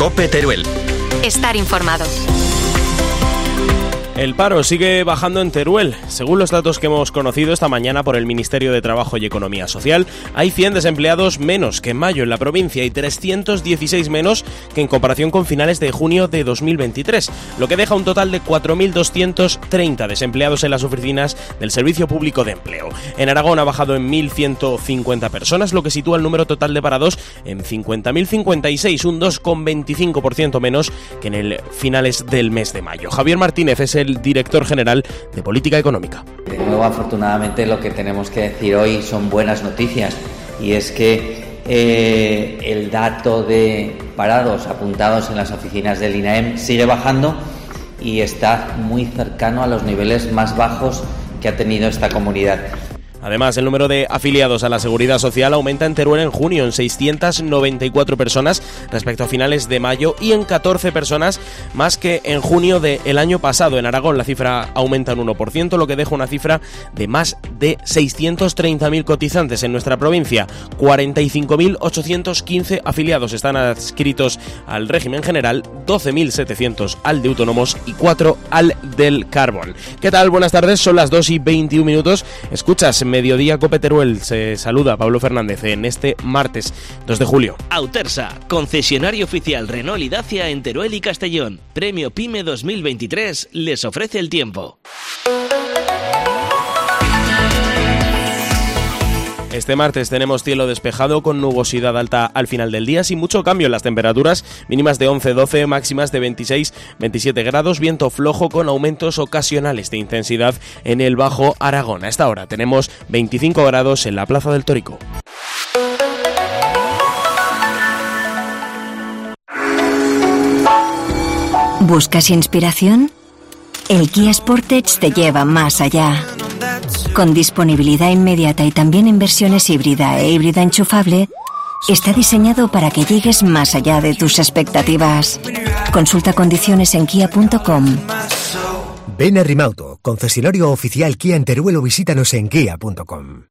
COPE Teruel. Estar informado. El paro sigue bajando en Teruel. Según los datos que hemos conocido esta mañana por el Ministerio de Trabajo y Economía Social, hay 100 desempleados menos que en mayo en la provincia y 316 menos que en comparación con finales de junio de 2023, lo que deja un total de 4.230 desempleados en las oficinas del Servicio Público de Empleo. En Aragón ha bajado en 1.150 personas, lo que sitúa el número total de parados en 50.056, un 2,25% menos que en el finales del mes de mayo. Javier Martínez es el director general de Política Económica. De nuevo, afortunadamente, lo que tenemos que decir hoy son buenas noticias, y es que el dato de parados apuntados en las oficinas del INAEM sigue bajando y está muy cercano a los niveles más bajos que ha tenido esta comunidad. Además, el número de afiliados a la Seguridad Social aumenta en Teruel en junio en 694 personas respecto a finales de mayo y en 14 personas más que en junio del año pasado. En Aragón la cifra aumenta en 1%, lo que deja una cifra de más de 630.000 cotizantes en nuestra provincia. 45.815 afiliados están adscritos al régimen general, 12.700 al de autónomos y 4 al del carbón. ¿Qué tal? Buenas tardes, son las 2:21. Escuchas Mediodía COPE Teruel. Se saluda Pablo Fernández en este martes 2 de julio. Autersa, concesionario oficial Renault y Dacia en Teruel y Castellón. Premio PYME 2023 les ofrece el tiempo. Este martes tenemos cielo despejado con nubosidad alta al final del día, sin mucho cambio en las temperaturas, mínimas de 11-12, máximas de 26-27 grados, viento flojo con aumentos ocasionales de intensidad en el Bajo Aragón. A esta hora tenemos 25 grados en la Plaza del Torico. ¿Buscas inspiración? El Kia Sportage te lleva más allá. Con disponibilidad inmediata y también en versiones híbrida e híbrida enchufable, está diseñado para que llegues más allá de tus expectativas. Consulta condiciones en kia.com. Ven a Rimauto, concesionario oficial Kia en Teruel, o visítanos en kia.com.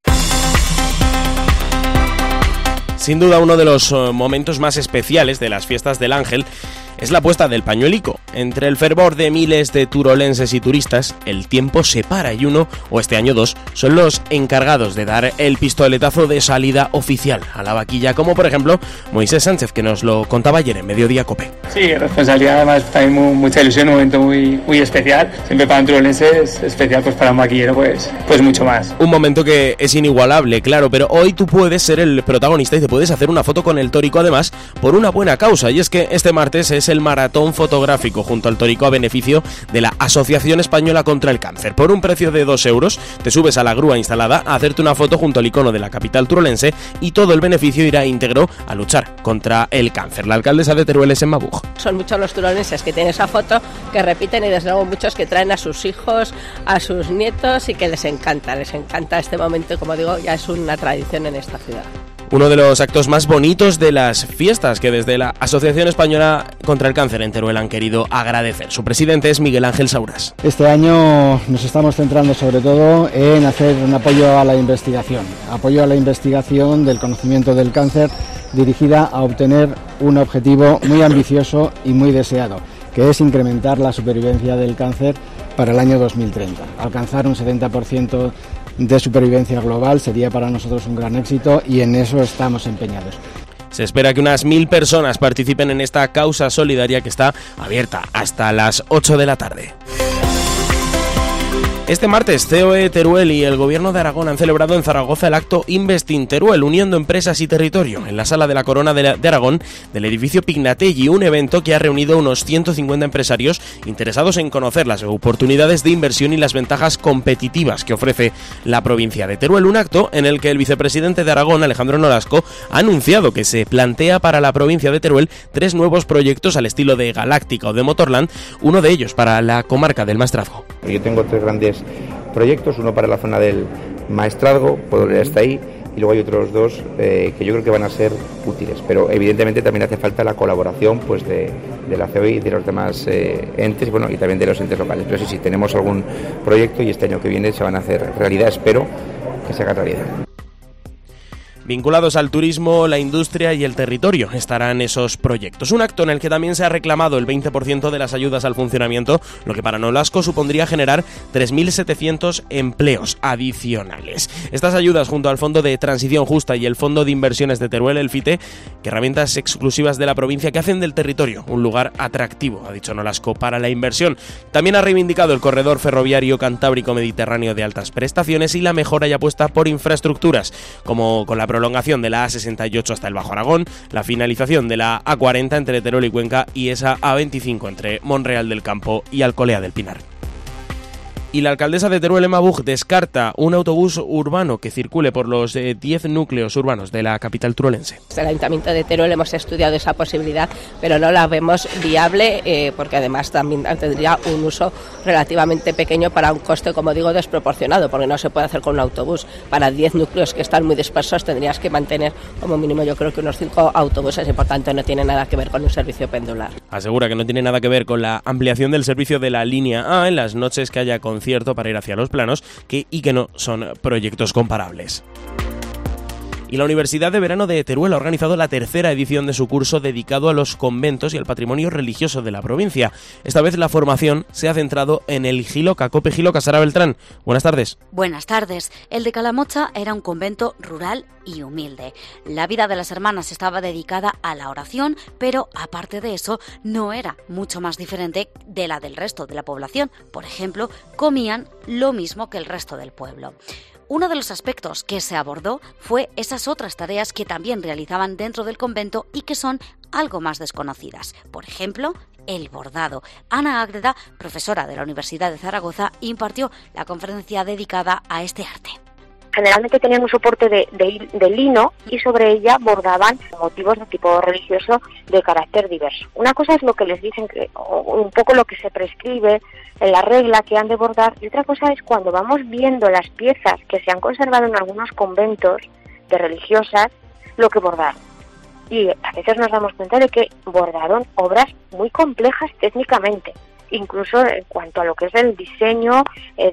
Sin duda, uno de los momentos más especiales de las fiestas del Ángel es la puesta del pañuelico. Entre el fervor de miles de turolenses y turistas, el tiempo se para y uno, o este año dos, son los encargados de dar el pistoletazo de salida oficial a la vaquilla, como por ejemplo Moisés Sánchez, que nos lo contaba ayer en Mediodía COPE. Sí, responsabilidad, además también mucha ilusión, un momento muy especial. Siempre para un turolense es especial, pues para un vaquillero pues mucho más. Un momento que es inigualable, claro, pero hoy tú puedes ser el protagonista y te puedes hacer una foto con el Tórico, además por una buena causa, y es que este martes es el maratón fotográfico junto al Tórico a beneficio de la Asociación Española contra el Cáncer. Por un precio de 2 euros te subes a la grúa instalada a hacerte una foto junto al icono de la capital turolense y todo el beneficio irá íntegro a luchar contra el cáncer. La alcaldesa de Teruel es Emma Buj. Son muchos los turolenses que tienen esa foto, que repiten, y desde luego muchos que traen a sus hijos, a sus nietos, y que les encanta este momento. Como digo, ya es una tradición en esta ciudad. Uno de los actos más bonitos de las fiestas que desde la Asociación Española contra el Cáncer en Teruel han querido agradecer. Su presidente es Miguel Ángel Sauras. Este año nos estamos centrando sobre todo en hacer un apoyo a la investigación del conocimiento del cáncer, dirigida a obtener un objetivo muy ambicioso y muy deseado, que es incrementar la supervivencia del cáncer para el año 2030. Alcanzar un 70% de supervivencia global sería para nosotros un gran éxito, y en eso estamos empeñados. Se espera que unas 1.000 personas participen en esta causa solidaria que está abierta hasta las 8 de la tarde. Este martes, COE Teruel y el Gobierno de Aragón han celebrado en Zaragoza el acto Investing Teruel, uniendo empresas y territorio, en la Sala de la Corona de Aragón del edificio Pignatelli, un evento que ha reunido unos 150 empresarios interesados en conocer las oportunidades de inversión y las ventajas competitivas que ofrece la provincia de Teruel. Un acto en el que el vicepresidente de Aragón, Alejandro Nolasco, ha anunciado que se plantea para la provincia de Teruel 3 nuevos proyectos al estilo de Galáctica o de Motorland, uno de ellos para la comarca del Maestrazgo. Yo tengo 3 grandes proyectos, uno para la zona del Maestrazgo, puedo leer hasta ahí, y luego hay otros 2 que yo creo que van a ser útiles, pero evidentemente también hace falta la colaboración pues de la COE y de los demás entes, y también de los entes locales. Pero sí, tenemos algún proyecto y este año que viene se van a hacer realidad, espero que se haga realidad. Vinculados al turismo, la industria y el territorio estarán esos proyectos. Un acto en el que también se ha reclamado el 20% de las ayudas al funcionamiento, lo que para Nolasco supondría generar 3.700 empleos adicionales. Estas ayudas, junto al Fondo de Transición Justa y el Fondo de Inversiones de Teruel, el FITE, que herramientas exclusivas de la provincia que hacen del territorio un lugar atractivo, ha dicho Nolasco, para la inversión. También ha reivindicado el corredor ferroviario cantábrico mediterráneo de altas prestaciones y la mejora y apuesta por infraestructuras, como con la prolongación de la A68 hasta el Bajo Aragón, la finalización de la A40 entre Teruel y Cuenca y esa A25 entre Monreal del Campo y Alcolea del Pinar. Y la alcaldesa de Teruel, Emma Buch, descarta un autobús urbano que circule por los 10 núcleos urbanos de la capital turolense. Desde el Ayuntamiento de Teruel hemos estudiado esa posibilidad, pero no la vemos viable porque además también tendría un uso relativamente pequeño para un coste, como digo, desproporcionado, porque no se puede hacer con un autobús. Para 10 núcleos que están muy dispersos tendrías que mantener como mínimo, yo creo que unos 5 autobuses y por tanto no tiene nada que ver con un servicio pendular. Asegura que no tiene nada que ver con la ampliación del servicio de la línea A en las noches que haya concierto para ir hacia los planos y que no son proyectos comparables. Y la Universidad de Verano de Teruel ha organizado la tercera edición de su curso dedicado a los conventos y al patrimonio religioso de la provincia. Esta vez la formación se ha centrado en el Jiloca. Cope Jiloca, Sara Beltrán. Buenas tardes. Buenas tardes. El de Calamocha era un convento rural y humilde. La vida de las hermanas estaba dedicada a la oración, pero aparte de eso no era mucho más diferente de la del resto de la población. Por ejemplo, comían lo mismo que el resto del pueblo. Uno de los aspectos que se abordó fue esas otras tareas que también realizaban dentro del convento y que son algo más desconocidas. Por ejemplo, el bordado. Ana Ágreda, profesora de la Universidad de Zaragoza, impartió la conferencia dedicada a este arte. Generalmente tenían un soporte de lino y sobre ella bordaban motivos de tipo religioso de carácter diverso. Una cosa es lo que les dicen, un poco lo que se prescribe en la regla que han de bordar, y otra cosa es cuando vamos viendo las piezas que se han conservado en algunos conventos de religiosas, lo que bordaron. Y a veces nos damos cuenta de que bordaron obras muy complejas técnicamente, incluso en cuanto a lo que es el diseño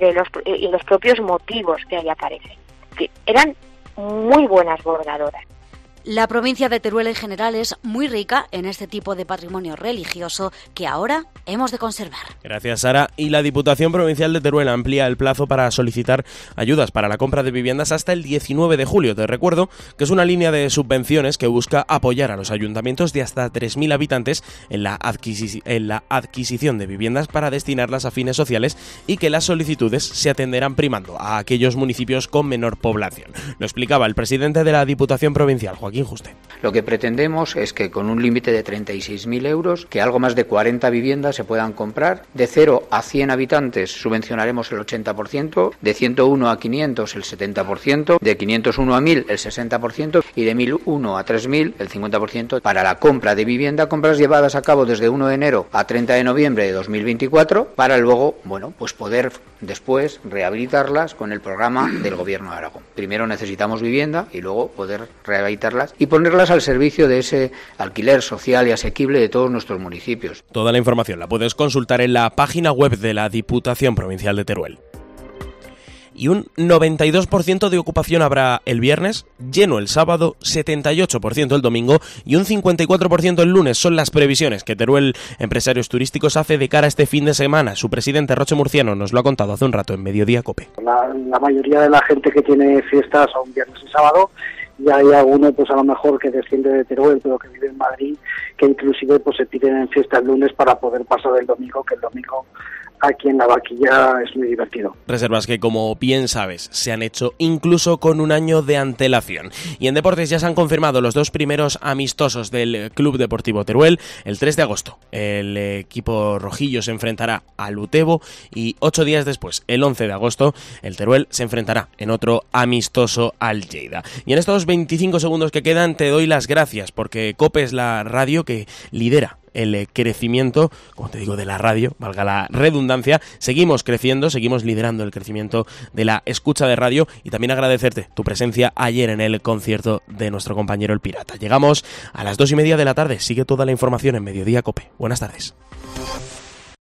y los propios motivos que ahí aparecen. Que eran muy buenas bordadoras. La provincia de Teruel en general es muy rica en este tipo de patrimonio religioso que ahora hemos de conservar. Gracias, Sara. Y la Diputación Provincial de Teruel amplía el plazo para solicitar ayudas para la compra de viviendas hasta el 19 de julio. Te recuerdo que es una línea de subvenciones que busca apoyar a los ayuntamientos de hasta 3.000 habitantes en la adquisición de viviendas para destinarlas a fines sociales y que las solicitudes se atenderán primando a aquellos municipios con menor población. Lo explicaba el presidente de la Diputación Provincial, Joaquín Juste. Lo que pretendemos es que con un límite de 36.000 euros, que algo más de 40 viviendas se puedan comprar. De 0 a 100 habitantes subvencionaremos el 80%, de 101 a 500 el 70%, de 501 a 1000 el 60% y de 1001 a 3000 el 50% para la compra de vivienda, compras llevadas a cabo desde 1 de enero a 30 de noviembre de 2024 para luego, pues poder después rehabilitarlas con el programa del Gobierno de Aragón. Primero necesitamos vivienda y luego poder rehabilitarlas y ponerlas al servicio de ese alquiler social y asequible de todos nuestros municipios. Toda la información la puedes consultar en la página web de la Diputación Provincial de Teruel. Y un 92% de ocupación habrá el viernes, lleno el sábado, 78% el domingo y un 54% el lunes. Son las previsiones que Teruel Empresarios Turísticos hace de cara a este fin de semana. Su presidente, Roche Murciano, nos lo ha contado hace un rato en Mediodía Cope. La mayoría de la gente que tiene fiestas son viernes y sábado, y hay alguno pues a lo mejor que desciende de Teruel pero que vive en Madrid, que inclusive pues se piden en fiesta el lunes para poder pasar el domingo, que el domingo aquí en la Vaquilla es muy divertido. Reservas que, como bien sabes, se han hecho incluso con un año de antelación. Y en deportes ya se han confirmado los dos primeros amistosos del Club Deportivo Teruel. El 3 de agosto el equipo rojillo se enfrentará al Utebo y 8 días después, el 11 de agosto, el Teruel se enfrentará en otro amistoso al Lleida. Y en estos 25 segundos que quedan te doy las gracias porque Cope es la radio que lidera el crecimiento, como te digo, de la radio, valga la redundancia. Seguimos creciendo, seguimos liderando el crecimiento de la escucha de radio y también agradecerte tu presencia ayer en el concierto de nuestro compañero El Pirata. Llegamos a las 2:30 de la tarde. Sigue toda la información en Mediodía Cope. Buenas tardes.